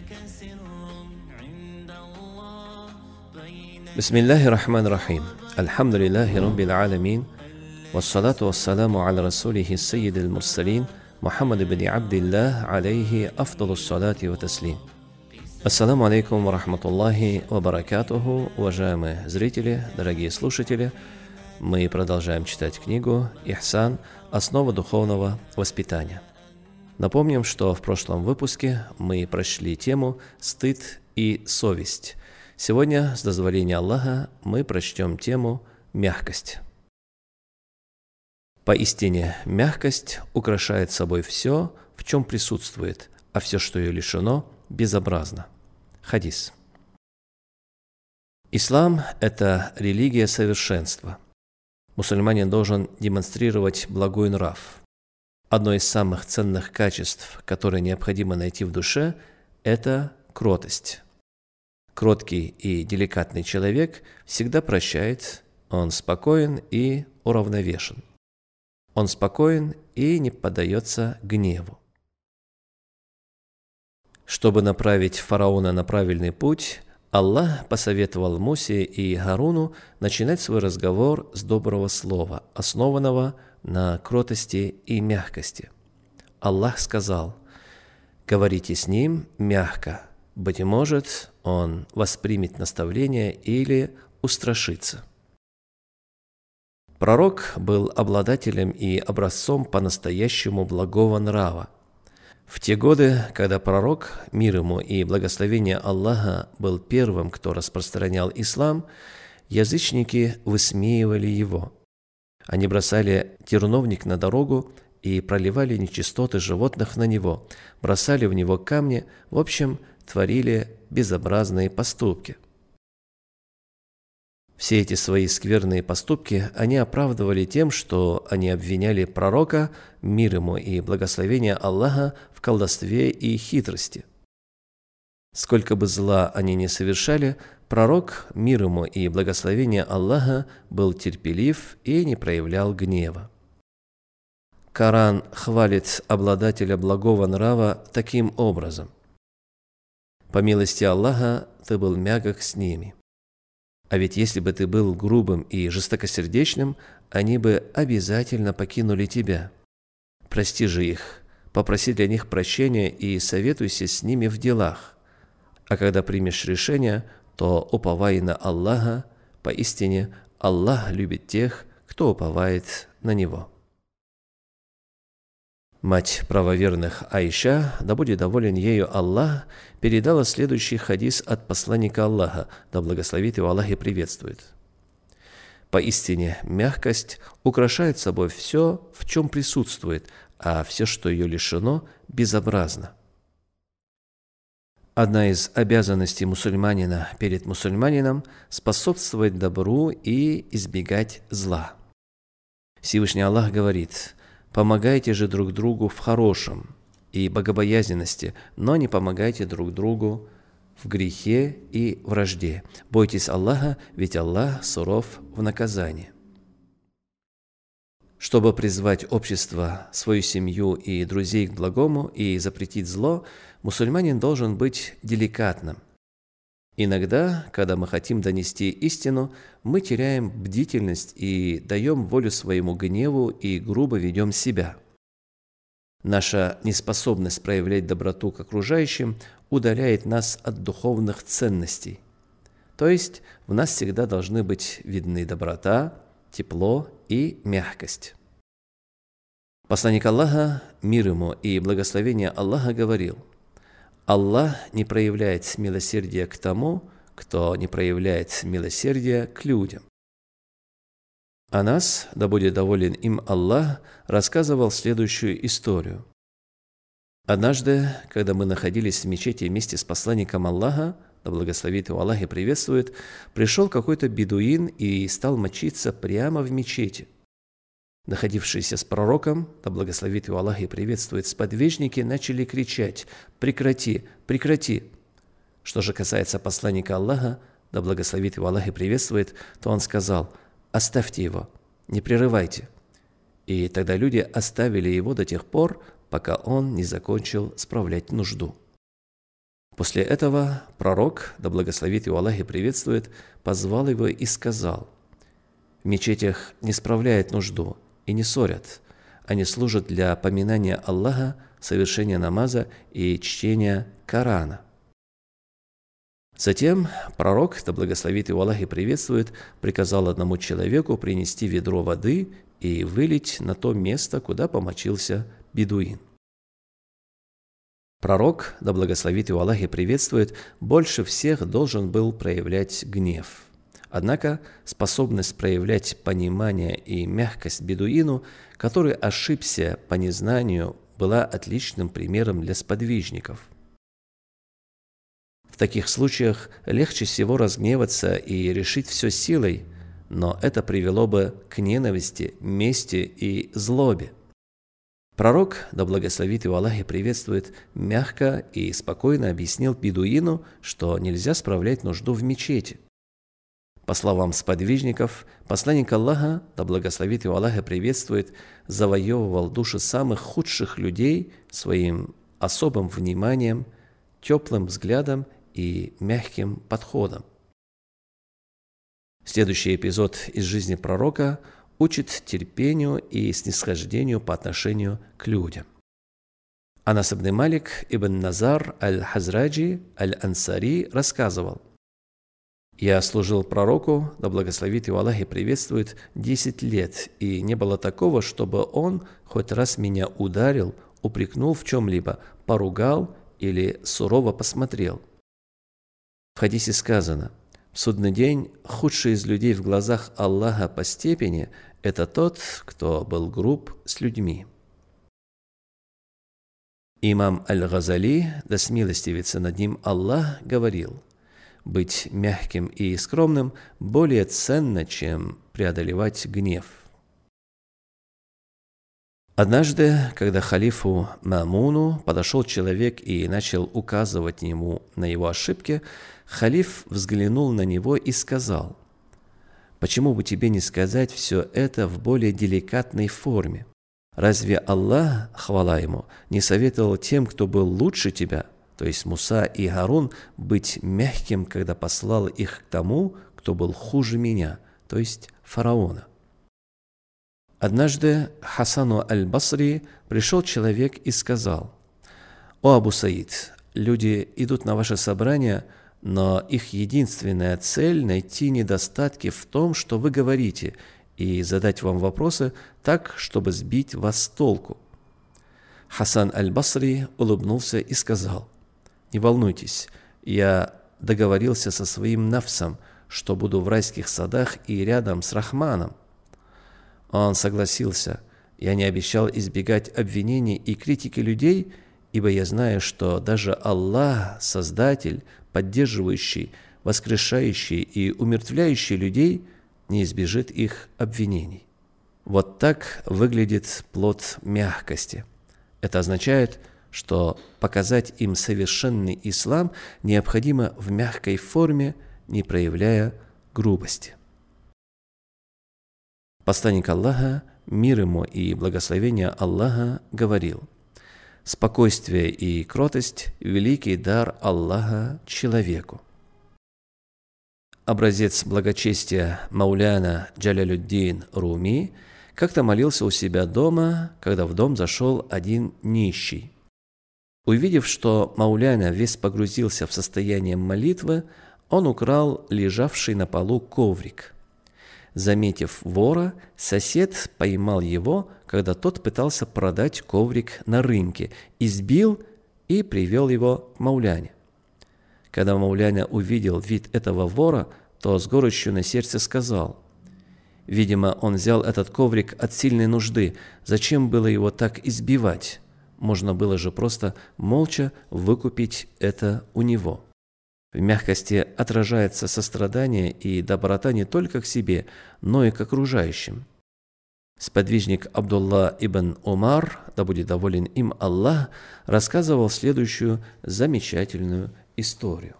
Бисмиллахи рахмани рахим. Альхамдулиллахи раббил алямин. Вассалату вассаламу аля расулихи саййидил мурсалин Мухаммад ибн Абдиллах алейхи афдалус салати ва таслим. Ассаламу алейкум ва рахматуллахи ва баракатуху. Уважаемые зрители, дорогие слушатели, мы продолжаем читать книгу «Ихсан. Основа духовного воспитания». Напомним, что в прошлом выпуске мы прошли тему «Стыд и совесть». Сегодня, с дозволения Аллаха, мы прочтем тему «Мягкость». Поистине, мягкость украшает собой все, в чем присутствует, а все, что ее лишено, безобразно. Хадис. Ислам – это религия совершенства. Мусульманин должен демонстрировать благой нрав. Одно из самых ценных качеств, которые необходимо найти в душе – это кротость. Кроткий и деликатный человек всегда прощает, он спокоен и уравновешен. Он спокоен и не поддается гневу. Чтобы направить фараона на правильный путь, Аллах посоветовал Мусе и Харуну начинать свой разговор с доброго слова, основанного на кротости и мягкости. Аллах сказал: «Говорите с ним мягко, быть может, он воспримет наставление или устрашится». Пророк был обладателем и образцом по-настоящему благого нрава. В те годы, когда пророк, мир ему и благословение Аллаха, был первым, кто распространял ислам, язычники высмеивали его. Они бросали терновник на дорогу и проливали нечистоты животных на него, бросали в него камни, в общем, творили безобразные поступки. Все эти свои скверные поступки они оправдывали тем, что они обвиняли пророка, мир ему и благословение Аллаха, в колдовстве и хитрости. Сколько бы зла они ни совершали, пророк, мир ему и благословение Аллаха, был терпелив и не проявлял гнева. Коран хвалит обладателя благого нрава таким образом: «По милости Аллаха ты был мягок с ними. А ведь если бы ты был грубым и жестокосердечным, они бы обязательно покинули тебя. Прости же их, попроси для них прощения и советуйся с ними в делах. А когда примешь решение, то уповай на Аллаха, поистине Аллах любит тех, кто уповает на Него». Мать правоверных Аиша, да будет доволен ею Аллах, передала следующий хадис от посланника Аллаха, да благословит его Аллах и приветствует. «Поистине, мягкость украшает собой все, в чем присутствует, а все, что ее лишено, безобразно». Одна из обязанностей мусульманина перед мусульманином – способствовать добру и избегать зла. Всевышний Аллах говорит: «Помогайте же друг другу в хорошем и богобоязненности, но не помогайте друг другу в грехе и вражде. Бойтесь Аллаха, ведь Аллах суров в наказании». Чтобы призвать общество, свою семью и друзей к благому и запретить зло, мусульманин должен быть деликатным. Иногда, когда мы хотим донести истину, мы теряем бдительность и даем волю своему гневу и грубо ведем себя. Наша неспособность проявлять доброту к окружающим удаляет нас от духовных ценностей. То есть в нас всегда должны быть видны доброта, тепло и мягкость. Посланник Аллаха, мир ему и благословение Аллаха, говорил: «Аллах не проявляет милосердия к тому, кто не проявляет милосердия к людям». Анас, да будет доволен им Аллах, рассказывал следующую историю. Однажды, когда мы находились в мечети вместе с посланником Аллаха, да благословит его Аллах и приветствует, пришел какой-то бедуин и стал мочиться прямо в мечети. Находившиеся с пророком, да благословит его Аллах и приветствует, сподвижники начали кричать: «Прекрати! Прекрати!» Что же касается посланника Аллаха, да благословит его Аллах и приветствует, то он сказал: «Оставьте его, не прерывайте». И тогда люди оставили его до тех пор, пока он не закончил справлять нужду. После этого пророк, да благословит его Аллах и приветствует, позвал его и сказал: «В мечетях не справляют нужду и не ссорят. Они служат для поминания Аллаха, совершения намаза и чтения Корана». Затем пророк, да благословит его Аллах и приветствует, приказал одному человеку принести ведро воды и вылить на то место, куда помочился бедуин. Пророк, да благословит его Аллах и приветствует, больше всех должен был проявлять гнев. Однако способность проявлять понимание и мягкость бедуину, который ошибся по незнанию, была отличным примером для сподвижников. В таких случаях легче всего разгневаться и решить все силой, но это привело бы к ненависти, мести и злобе. Пророк, да благословит его Аллах и приветствует, мягко и спокойно объяснил бедуину, что нельзя справлять нужду в мечети. По словам сподвижников, посланник Аллаха, да благословит его Аллах и приветствует, завоевывал души самых худших людей своим особым вниманием, теплым взглядом и мягким подходом. Следующий эпизод из жизни пророка учит терпению и снисхождению по отношению к людям. Анас ибн Малик ибн Назар аль-Хазраджи аль-Ансари рассказывал: «Я служил пророку, да благословит его Аллах и приветствует, 10 лет, и не было такого, чтобы он хоть раз меня ударил, упрекнул в чем-либо, поругал или сурово посмотрел». В хадисе сказано: в судный день худший из людей в глазах Аллаха по степени – это тот, кто был груб с людьми. Имам Аль-Газали, да смилостивится над ним Аллах, говорил: быть мягким и скромным более ценно, чем преодолевать гнев. Однажды, когда халифу Мамуну подошел человек и начал указывать ему на его ошибки, халиф взглянул на него и сказал: «Почему бы тебе не сказать все это в более деликатной форме? Разве Аллах, хвала ему, не советовал тем, кто был лучше тебя, то есть Муса и Гарун, быть мягким, когда послал их к тому, кто был хуже меня, то есть фараона?» Однажды Хасану аль-Басри пришел человек и сказал: «О Абу Саид, люди идут на ваше собрание, но их единственная цель – найти недостатки в том, что вы говорите, и задать вам вопросы так, чтобы сбить вас с толку». Хасан аль-Басри улыбнулся и сказал: «Не волнуйтесь, я договорился со своим нафсом, что буду в райских садах и рядом с Рахманом». Он согласился: «Я не обещал избегать обвинений и критики людей, ибо я знаю, что даже Аллах, Создатель, поддерживающий, воскрешающий и умертвляющий людей, не избежит их обвинений». Вот так выглядит плод мягкости. Это означает, что показать им совершенный ислам необходимо в мягкой форме, не проявляя грубости. Посланник Аллаха, мир ему и благословение Аллаха, говорил: «Спокойствие и кротость – великий дар Аллаха человеку». Образец благочестия Мауляна Джалялюддин Руми как-то молился у себя дома, когда в дом зашел один нищий. Увидев, что Мауляна весь погрузился в состояние молитвы, он украл лежавший на полу коврик. Заметив вора, сосед поймал его, когда тот пытался продать коврик на рынке, избил и привел его к Мауляне. Когда Мауляна увидел вид этого вора, то с горечью на сердце сказал: «Видимо, он взял этот коврик от сильной нужды. Зачем было его так избивать? Можно было же просто молча выкупить это у него». В мягкости отражается сострадание и доброта не только к себе, но и к окружающим. Сподвижник Абдулла ибн Умар, да будет доволен им Аллах, рассказывал следующую замечательную историю.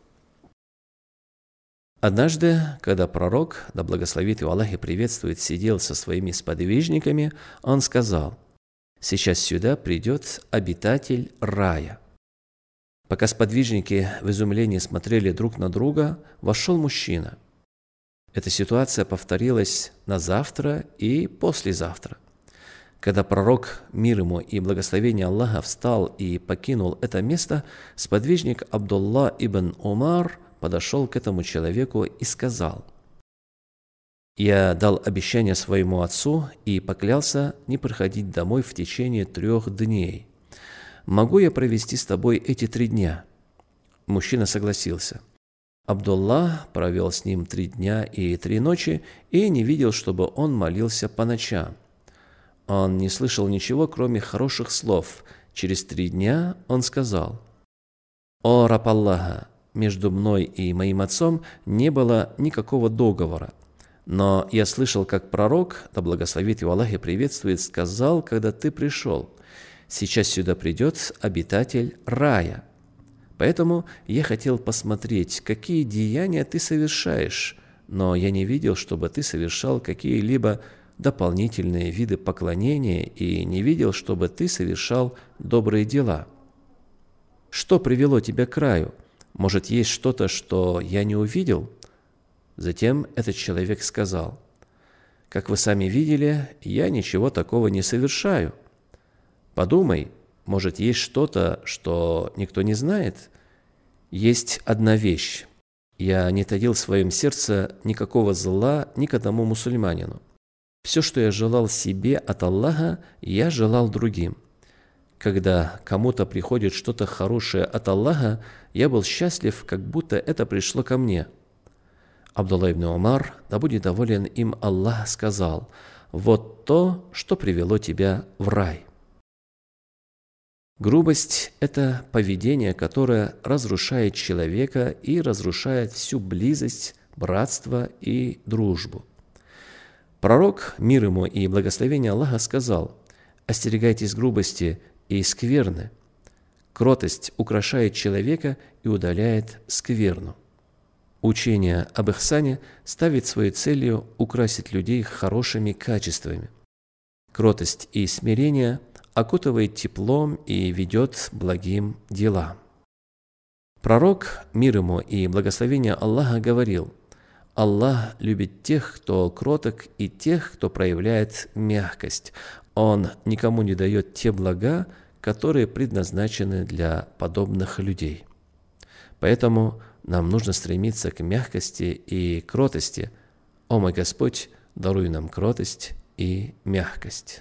Однажды, когда пророк, да благословит его Аллах и приветствует, сидел со своими сподвижниками, он сказал: «Сейчас сюда придет обитатель рая». Пока сподвижники в изумлении смотрели друг на друга, вошел мужчина. Эта ситуация повторилась на завтра и послезавтра. Когда пророк, мир ему и благословение Аллаха, встал и покинул это место, сподвижник Абдулла ибн Умар подошел к этому человеку и сказал: «Я дал обещание своему отцу и поклялся не приходить домой в течение 3 дней. Могу я провести с тобой эти 3 дня?» Мужчина согласился. Абдулла провел с ним 3 дня и 3 ночи и не видел, чтобы он молился по ночам. Он не слышал ничего, кроме хороших слов. Через 3 дня он сказал: «О раб Аллаха, между мной и моим отцом не было никакого договора. Но я слышал, как пророк, да благословит его Аллах и приветствует, сказал, когда ты пришел: сейчас сюда придет обитатель рая. Поэтому я хотел посмотреть, какие деяния ты совершаешь, но я не видел, чтобы ты совершал какие-либо дополнительные виды поклонения и не видел, чтобы ты совершал добрые дела. Что привело тебя к раю? Может, есть что-то, что я не увидел?» Затем этот человек сказал: «Как вы сами видели, я ничего такого не совершаю. Подумай, может, есть что-то, что никто не знает? Есть одна вещь. Я не таил в своем сердце никакого зла ни к одному мусульманину. Все, что я желал себе от Аллаха, я желал другим. Когда кому-то приходит что-то хорошее от Аллаха, я был счастлив, как будто это пришло ко мне». Абдулла ибн Умар, да будет доволен им Аллах, сказал: «Вот то, что привело тебя в рай». Грубость – это поведение, которое разрушает человека и разрушает всю близость, братство и дружбу. Пророк, мир ему и благословение Аллаха, сказал: «Остерегайтесь грубости и скверны. Кротость украшает человека и удаляет скверну». Учение об ихсане ставит своей целью украсить людей хорошими качествами. Кротость и смирение окутывает теплом и ведет благим делам. Пророк, мир ему и благословение Аллаха, говорил: «Аллах любит тех, кто кроток, и тех, кто проявляет мягкость. Он никому не дает те блага, которые предназначены для подобных людей». Поэтому нам нужно стремиться к мягкости и кротости. О мой Господь, даруй нам кротость и мягкость.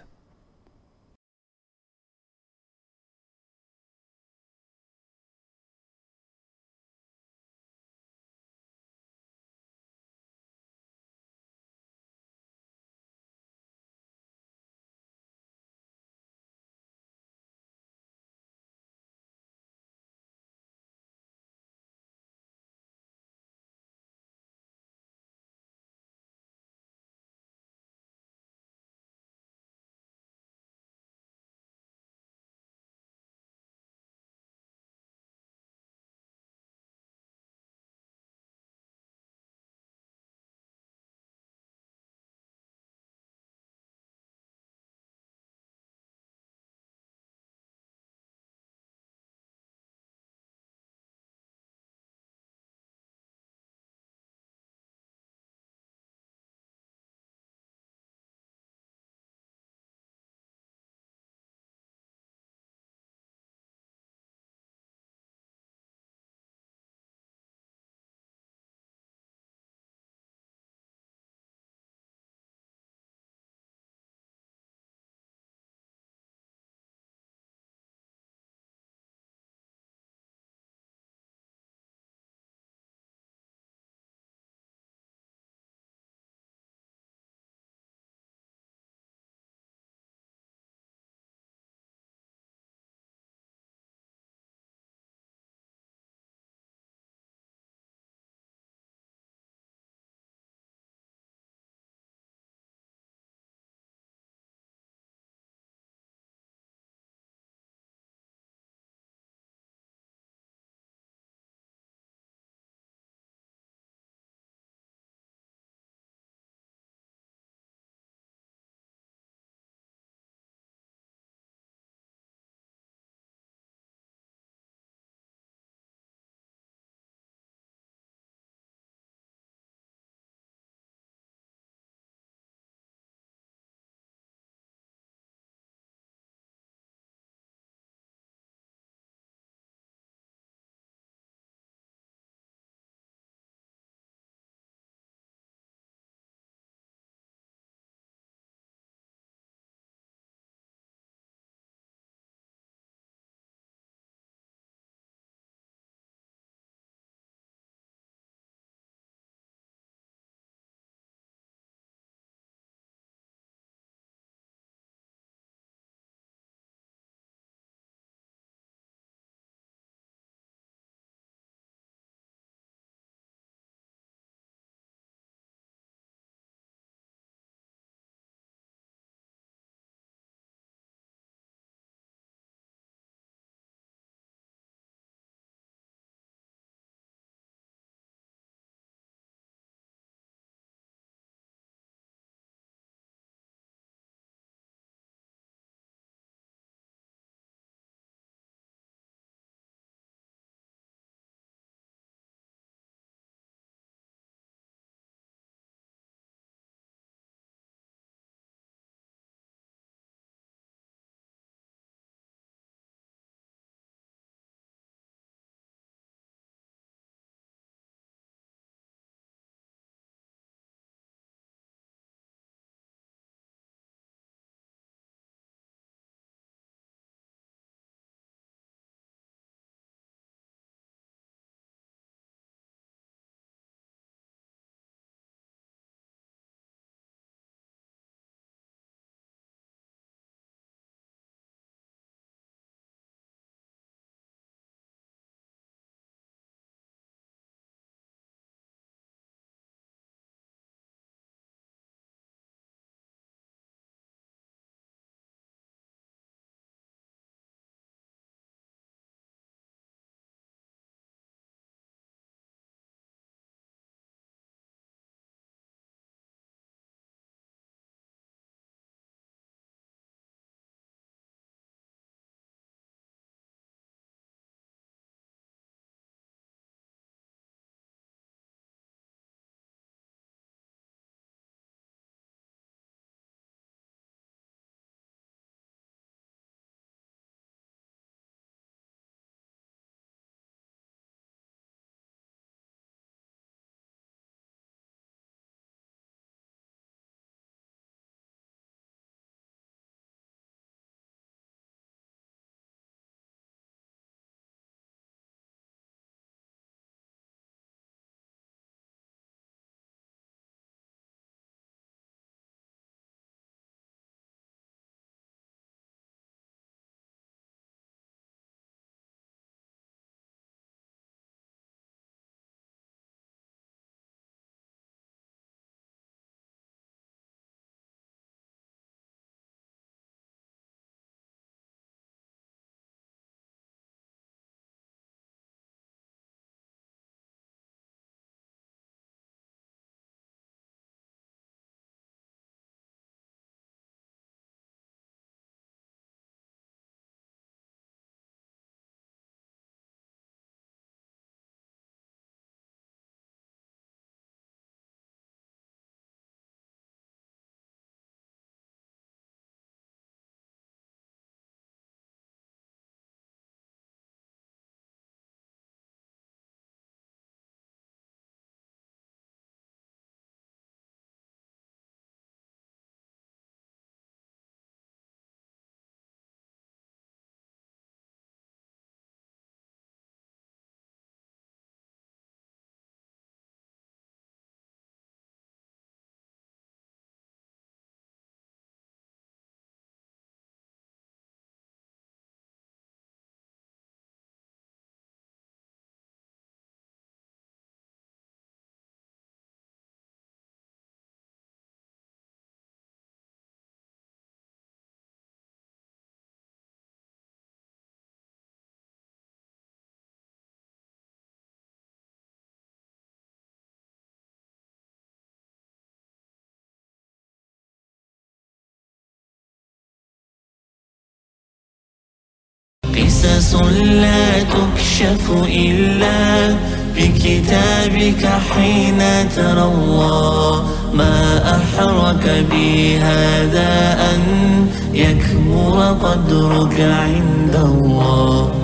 قصص لا تكشف إلا بكتابك حين ترى الله. ما أحرك بي هذا أن يكبر قدرك عند الله.